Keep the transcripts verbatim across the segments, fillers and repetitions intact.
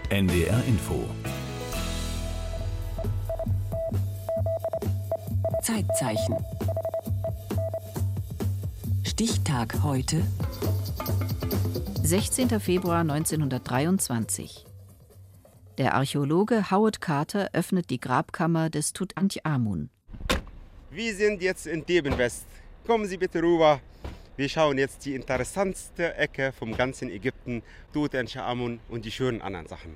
N D R Info. Zeitzeichen. Stichtag heute. sechzehnter Februar neunzehnhundertdreiundzwanzig. Der Archäologe Howard Carter öffnet die Grabkammer des Tutanchamun. Wir sind jetzt in Theben West. Kommen Sie bitte rüber. Wir schauen jetzt die interessanteste Ecke vom ganzen Ägypten, Tutanchamun und die schönen anderen Sachen.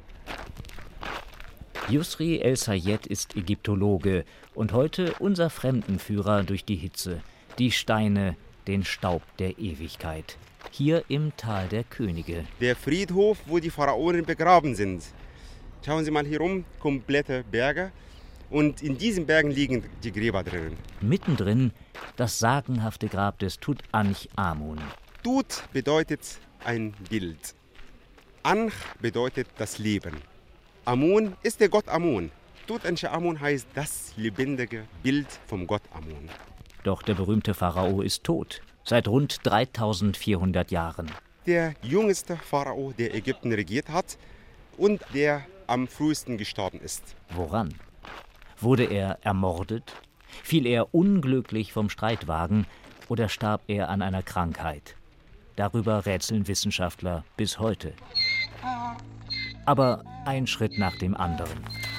Yusri El-Sayed ist Ägyptologe und heute unser Fremdenführer durch die Hitze, die Steine, den Staub der Ewigkeit. Hier im Tal der Könige. Der Friedhof, wo die Pharaonen begraben sind. Schauen Sie mal hier rum, komplette Berge. Und in diesen Bergen liegen die Gräber drinnen. Mittendrin das sagenhafte Grab des Tutanchamun. Tut bedeutet ein Bild. Anch bedeutet das Leben. Amun ist der Gott Amun. Tutanchamun heißt das lebendige Bild vom Gott Amun. Doch der berühmte Pharao ist tot, seit rund dreitausendvierhundert Jahren. Der jüngste Pharao, der Ägypten regiert hat und der am frühesten gestorben ist. Woran? Wurde er ermordet? Fiel er unglücklich vom Streitwagen oder starb er an einer Krankheit? Darüber rätseln Wissenschaftler bis heute. Aber ein Schritt nach dem anderen.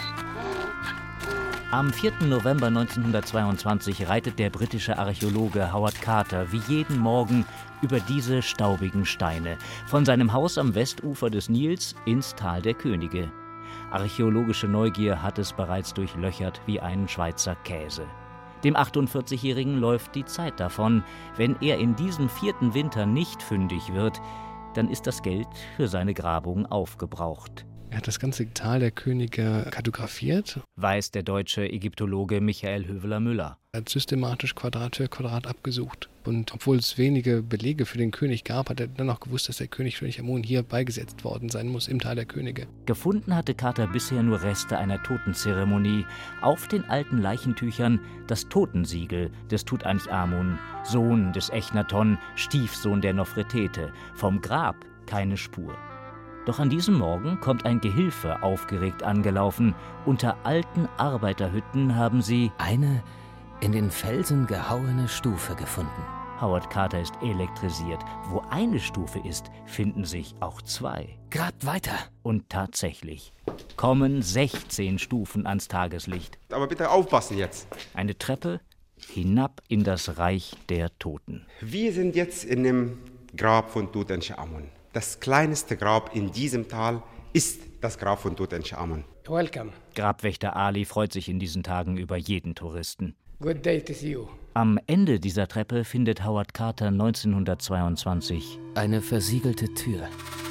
Am vierten November neunzehnhundertzweiundzwanzig reitet der britische Archäologe Howard Carter wie jeden Morgen über diese staubigen Steine, von seinem Haus am Westufer des Nils ins Tal der Könige. Archäologische Neugier hat es bereits durchlöchert wie einen Schweizer Käse. Dem achtundvierzigjährigen läuft die Zeit davon. Wenn er in diesem vierten Winter nicht fündig wird, dann ist das Geld für seine Grabung aufgebraucht. Er hat das ganze Tal der Könige kartografiert. Weiß der deutsche Ägyptologe Michael Höveler-Müller. Er hat systematisch Quadrat für Quadrat abgesucht. Und obwohl es wenige Belege für den König gab, hat er dann auch gewusst, dass der König Tutanchamun hier beigesetzt worden sein muss im Tal der Könige. Gefunden hatte Carter bisher nur Reste einer Totenzeremonie. Auf den alten Leichentüchern das Totensiegel des Tutanchamun, Sohn des Echnaton, Stiefsohn der Nofretete. Vom Grab keine Spur. Doch an diesem Morgen kommt ein Gehilfe aufgeregt angelaufen. Unter alten Arbeiterhütten haben sie eine in den Felsen gehauene Stufe gefunden. Howard Carter ist elektrisiert. Wo eine Stufe ist, finden sich auch zwei. Grabt weiter. Und tatsächlich kommen sechzehn Stufen ans Tageslicht. Aber bitte aufpassen jetzt. Eine Treppe hinab in das Reich der Toten. Wir sind jetzt in dem Grab von Tutanchamun. Das kleinste Grab in diesem Tal ist das Grab von Tutanchamun. Welcome. Grabwächter Ali freut sich in diesen Tagen über jeden Touristen. Good day to see you. Am Ende dieser Treppe findet Howard Carter neunzehnhundertzweiundzwanzig eine versiegelte Tür.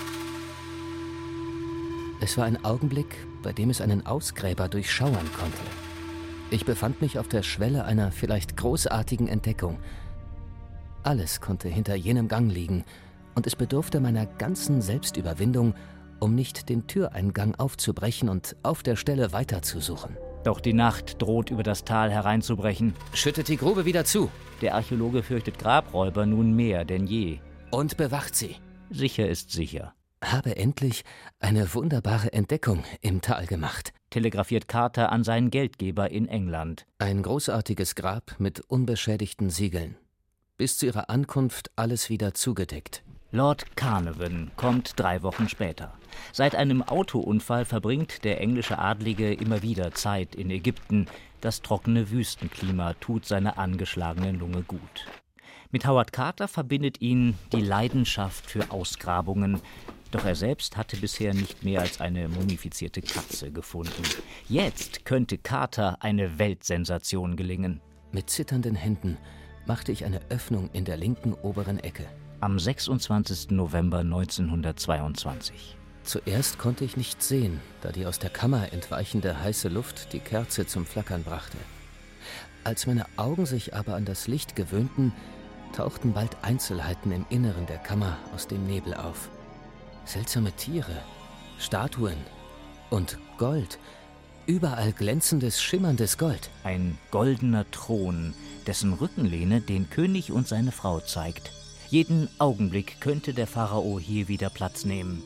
Es war ein Augenblick, bei dem es einen Ausgräber durchschauern konnte. Ich befand mich auf der Schwelle einer vielleicht großartigen Entdeckung. Alles konnte hinter jenem Gang liegen, und es bedurfte meiner ganzen Selbstüberwindung, um nicht den Türeingang aufzubrechen und auf der Stelle weiterzusuchen. Doch die Nacht droht über das Tal hereinzubrechen. Schüttet die Grube wieder zu. Der Archäologe fürchtet Grabräuber nun mehr denn je. Und bewacht sie. Sicher ist sicher. Habe endlich eine wunderbare Entdeckung im Tal gemacht, telegrafiert Carter an seinen Geldgeber in England. Ein großartiges Grab mit unbeschädigten Siegeln. Bis zu ihrer Ankunft alles wieder zugedeckt. Lord Carnarvon kommt drei Wochen später. Seit einem Autounfall verbringt der englische Adlige immer wieder Zeit in Ägypten. Das trockene Wüstenklima tut seiner angeschlagenen Lunge gut. Mit Howard Carter verbindet ihn die Leidenschaft für Ausgrabungen. Doch er selbst hatte bisher nicht mehr als eine mumifizierte Katze gefunden. Jetzt könnte Carter eine Weltsensation gelingen. Mit zitternden Händen machte ich eine Öffnung in der linken oberen Ecke. Am sechsundzwanzigsten November neunzehnhundertzweiundzwanzig. Zuerst konnte ich nichts sehen, da die aus der Kammer entweichende heiße Luft die Kerze zum Flackern brachte. Als meine Augen sich aber an das Licht gewöhnten, tauchten bald Einzelheiten im Inneren der Kammer aus dem Nebel auf. Seltsame Tiere, Statuen und Gold. Überall glänzendes, schimmerndes Gold. Ein goldener Thron, dessen Rückenlehne den König und seine Frau zeigt. Jeden Augenblick könnte der Pharao hier wieder Platz nehmen.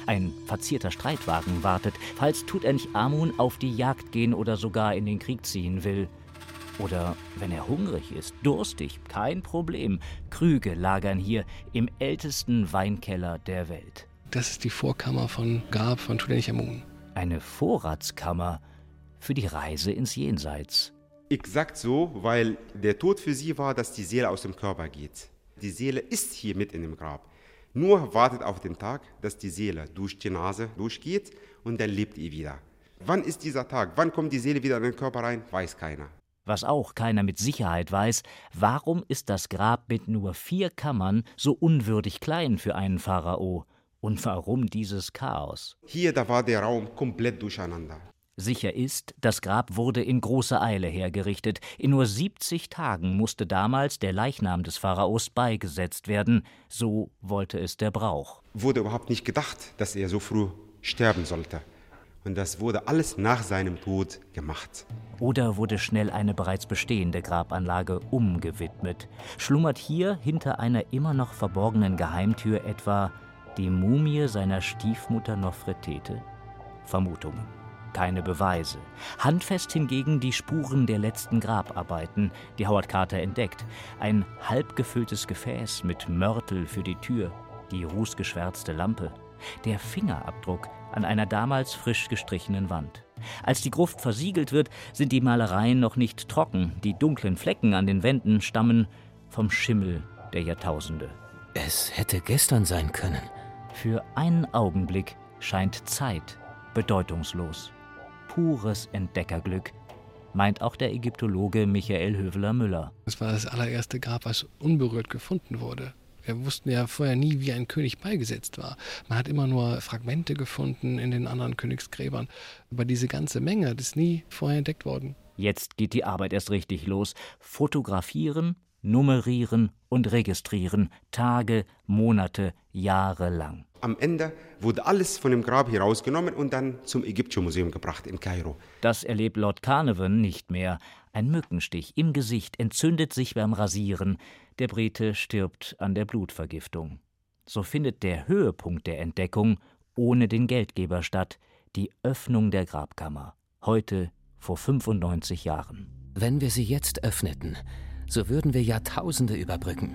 Ein verzierter Streitwagen wartet, falls Tutanchamun auf die Jagd gehen oder sogar in den Krieg ziehen will. Oder wenn er hungrig ist, durstig, kein Problem. Krüge lagern hier im ältesten Weinkeller der Welt. Das ist die Vorkammer von Grab von Tutanchamun. Eine Vorratskammer für die Reise ins Jenseits. Exakt so, weil der Tod für sie war, dass die Seele aus dem Körper geht. Die Seele ist hier mit in dem Grab. Nur wartet auf den Tag, dass die Seele durch die Nase durchgeht und dann lebt ihr wieder. Wann ist dieser Tag? Wann kommt die Seele wieder in den Körper rein? Weiß keiner. Was auch keiner mit Sicherheit weiß, warum ist das Grab mit nur vier Kammern so unwürdig klein für einen Pharao? Und warum dieses Chaos? Hier, da war der Raum komplett durcheinander. Sicher ist, das Grab wurde in großer Eile hergerichtet. In nur siebzig Tagen musste damals der Leichnam des Pharaos beigesetzt werden. So wollte es der Brauch. Wurde überhaupt nicht gedacht, dass er so früh sterben sollte. Und das wurde alles nach seinem Tod gemacht. Oder wurde schnell eine bereits bestehende Grabanlage umgewidmet? Schlummert hier hinter einer immer noch verborgenen Geheimtür etwa die Mumie seiner Stiefmutter Nofretete? Vermutungen. Keine Beweise. Handfest hingegen die Spuren der letzten Grabarbeiten, die Howard Carter entdeckt. Ein halb gefülltes Gefäß mit Mörtel für die Tür, die rußgeschwärzte Lampe, der Fingerabdruck an einer damals frisch gestrichenen Wand. Als die Gruft versiegelt wird, sind die Malereien noch nicht trocken. Die dunklen Flecken an den Wänden stammen vom Schimmel der Jahrtausende. Es hätte gestern sein können. Für einen Augenblick scheint Zeit bedeutungslos. Pures Entdeckerglück, meint auch der Ägyptologe Michael Höveler-Müller. Das war das allererste Grab, was unberührt gefunden wurde. Wir wussten ja vorher nie, wie ein König beigesetzt war. Man hat immer nur Fragmente gefunden in den anderen Königsgräbern. Aber diese ganze Menge, das ist nie vorher entdeckt worden. Jetzt geht die Arbeit erst richtig los. Fotografieren, nummerieren und registrieren. Tage, Monate, Jahre lang. Am Ende wurde alles von dem Grab hier rausgenommen und dann zum Ägyptischen Museum gebracht in Kairo. Das erlebt Lord Carnarvon nicht mehr. Ein Mückenstich im Gesicht entzündet sich beim Rasieren. Der Brite stirbt an der Blutvergiftung. So findet der Höhepunkt der Entdeckung ohne den Geldgeber statt, die Öffnung der Grabkammer. Heute vor fünfundneunzig Jahren. Wenn wir sie jetzt öffneten, so würden wir Jahrtausende überbrücken.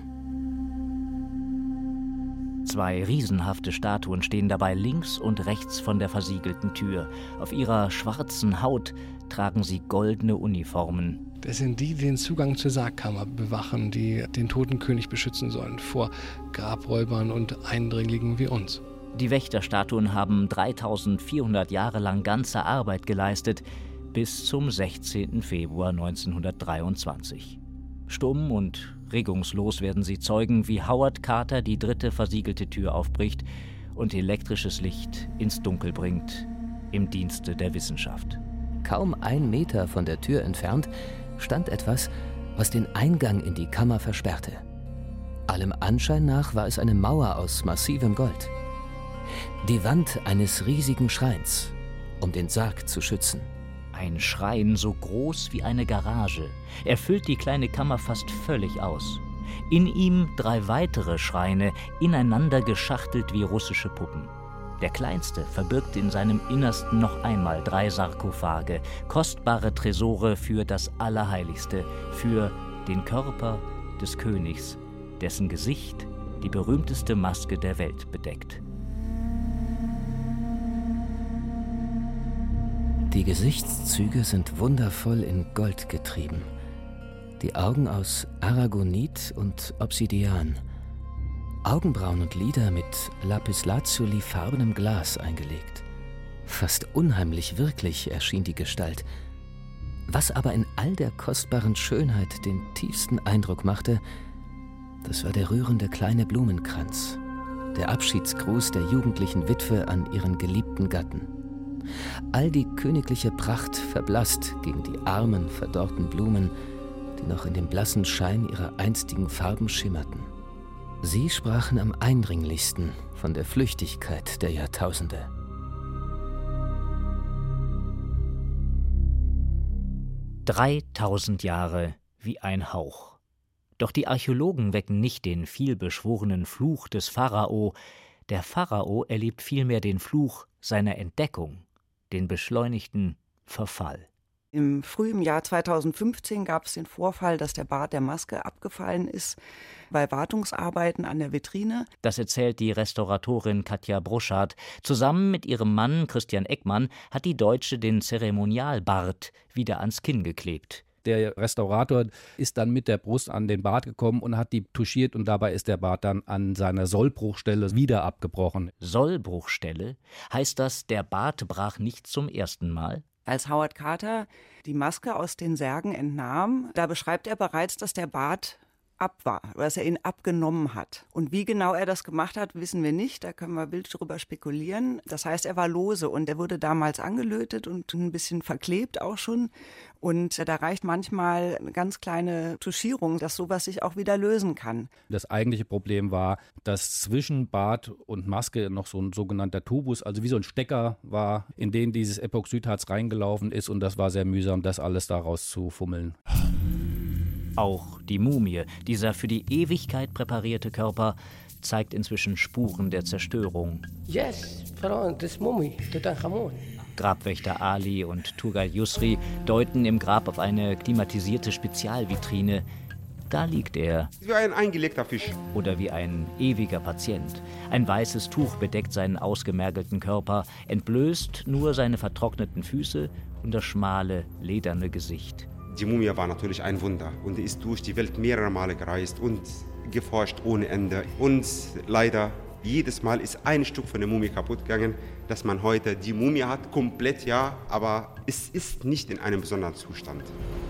Zwei riesenhafte Statuen stehen dabei links und rechts von der versiegelten Tür. Auf ihrer schwarzen Haut tragen sie goldene Uniformen. Das sind die, die den Zugang zur Sargkammer bewachen, die den toten König beschützen sollen vor Grabräubern und Eindringlingen wie uns. Die Wächterstatuen haben dreitausendvierhundert Jahre lang ganze Arbeit geleistet, bis zum sechzehnten Februar neunzehnhundertdreiundzwanzig. Stumm und regungslos werden sie Zeugen, wie Howard Carter die dritte versiegelte Tür aufbricht und elektrisches Licht ins Dunkel bringt, im Dienste der Wissenschaft. Kaum ein Meter von der Tür entfernt stand etwas, was den Eingang in die Kammer versperrte. Allem Anschein nach war es eine Mauer aus massivem Gold. Die Wand eines riesigen Schreins, um den Sarg zu schützen. Ein Schrein so groß wie eine Garage. Er füllt die kleine Kammer fast völlig aus. In ihm drei weitere Schreine, ineinander geschachtelt wie russische Puppen. Der kleinste verbirgt in seinem Innersten noch einmal drei Sarkophage, kostbare Tresore für das Allerheiligste, für den Körper des Königs, dessen Gesicht die berühmteste Maske der Welt bedeckt. Die Gesichtszüge sind wundervoll in Gold getrieben. Die Augen aus Aragonit und Obsidian. Augenbrauen und Lider mit Lapislazuli-farbenem Glas eingelegt. Fast unheimlich wirklich erschien die Gestalt. Was aber in all der kostbaren Schönheit den tiefsten Eindruck machte, das war der rührende kleine Blumenkranz, der Abschiedsgruß der jugendlichen Witwe an ihren geliebten Gatten. All die königliche Pracht verblasst gegen die armen, verdorrten Blumen, die noch in dem blassen Schein ihrer einstigen Farben schimmerten. Sie sprachen am eindringlichsten von der Flüchtigkeit der Jahrtausende. Dreitausend Jahre wie ein Hauch. Doch die Archäologen wecken nicht den vielbeschworenen Fluch des Pharao, Der Pharao erlebt vielmehr den Fluch seiner Entdeckung, den beschleunigten Verfall. Im frühen Jahr zweitausendfünfzehn gab es den Vorfall, dass der Bart der Maske abgefallen ist bei Wartungsarbeiten an der Vitrine. Das erzählt die Restauratorin Katja Bruschardt. Zusammen mit ihrem Mann Christian Eckmann hat die Deutsche den Zeremonialbart wieder ans Kinn geklebt. Der Restaurator ist dann mit der Brust an den Bart gekommen und hat die touchiert und dabei ist der Bart dann an seiner Sollbruchstelle wieder abgebrochen. Sollbruchstelle? Heißt das, der Bart brach nicht zum ersten Mal? Als Howard Carter die Maske aus den Särgen entnahm, da beschreibt er bereits, dass der Bart ab war, dass er ihn abgenommen hat. Und wie genau er das gemacht hat, wissen wir nicht, da können wir wild drüber spekulieren. Das heißt, er war lose und er wurde damals angelötet und ein bisschen verklebt auch schon. Und da reicht manchmal eine ganz kleine Tuschierung, dass sowas sich auch wieder lösen kann. Das eigentliche Problem war, dass zwischen Bart und Maske noch so ein sogenannter Tubus, also wie so ein Stecker war, in den dieses Epoxidharz reingelaufen ist und das war sehr mühsam, das alles daraus zu fummeln. Auch die Mumie, dieser für die Ewigkeit präparierte Körper, zeigt inzwischen Spuren der Zerstörung. Yes, this mummy, Tutanchamun. Grabwächter Ali und Turgal Yusri deuten im Grab auf eine klimatisierte Spezialvitrine. Da liegt er. Wie ein eingelegter Fisch. Oder wie ein ewiger Patient. Ein weißes Tuch bedeckt seinen ausgemergelten Körper, entblößt nur seine vertrockneten Füße und das schmale, lederne Gesicht. Die Mumie war natürlich ein Wunder und ist durch die Welt mehrere Male gereist und geforscht ohne Ende. Und leider, jedes Mal ist ein Stück von der Mumie kaputt gegangen, dass man heute die Mumie hat, komplett ja, aber es ist nicht in einem besonderen Zustand.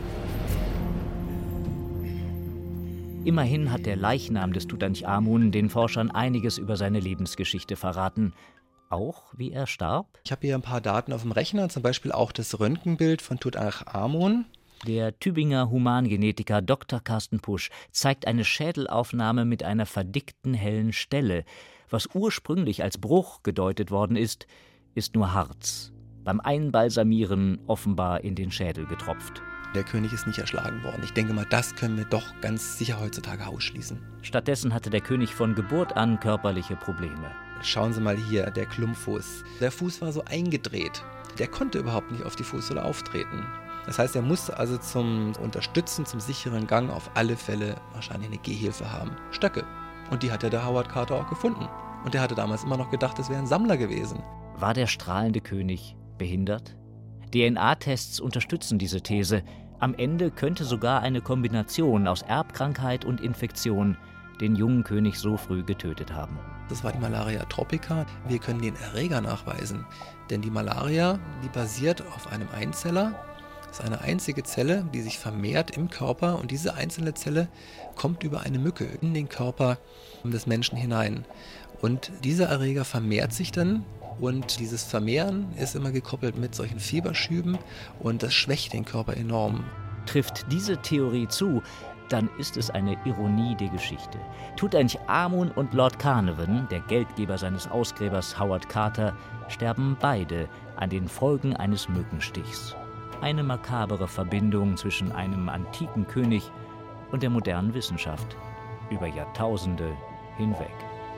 Immerhin hat der Leichnam des Tutanchamun den Forschern einiges über seine Lebensgeschichte verraten. Auch wie er starb? Ich habe hier ein paar Daten auf dem Rechner, zum Beispiel auch das Röntgenbild von Tutanchamun. Der Tübinger Humangenetiker Doktor Carsten Pusch zeigt eine Schädelaufnahme mit einer verdickten hellen Stelle. Was ursprünglich als Bruch gedeutet worden ist, ist nur Harz. Beim Einbalsamieren offenbar in den Schädel getropft. Der König ist nicht erschlagen worden. Ich denke mal, das können wir doch ganz sicher heutzutage ausschließen. Stattdessen hatte der König von Geburt an körperliche Probleme. Schauen Sie mal hier, der Klumpfuß. Der Fuß war so eingedreht. Der konnte überhaupt nicht auf die Fußsohle auftreten. Das heißt, er musste also zum Unterstützen, zum sicheren Gang auf alle Fälle wahrscheinlich eine Gehhilfe haben. Stöcke. Und die hatte der Howard Carter auch gefunden. Und der hatte damals immer noch gedacht, es wäre ein Sammler gewesen. War der strahlende König behindert? D N A-Tests unterstützen diese These. Am Ende könnte sogar eine Kombination aus Erbkrankheit und Infektion den jungen König so früh getötet haben. Das war die Malaria tropica. Wir können den Erreger nachweisen. Denn die Malaria, die basiert auf einem Einzeller. Das ist eine einzige Zelle, die sich vermehrt im Körper und diese einzelne Zelle kommt über eine Mücke in den Körper des Menschen hinein. Und dieser Erreger vermehrt sich dann und dieses Vermehren ist immer gekoppelt mit solchen Fieberschüben und das schwächt den Körper enorm. Trifft diese Theorie zu, dann ist es eine Ironie der Geschichte. Tutanchamun und Lord Carnarvon, der Geldgeber seines Ausgräbers Howard Carter, sterben beide an den Folgen eines Mückenstichs. Eine makabere Verbindung zwischen einem antiken König und der modernen Wissenschaft über Jahrtausende hinweg.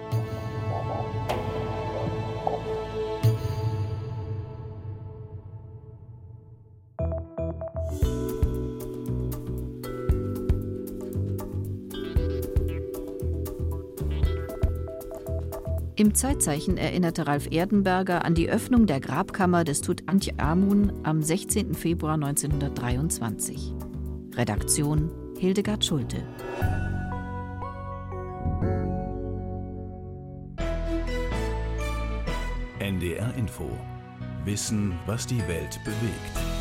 Im Zeitzeichen erinnerte Ralf Erdenberger an die Öffnung der Grabkammer des Tutanchamun am sechzehnten Februar neunzehnhundertdreiundzwanzig. Redaktion Hildegard Schulte. N D R Info. Wissen, was die Welt bewegt.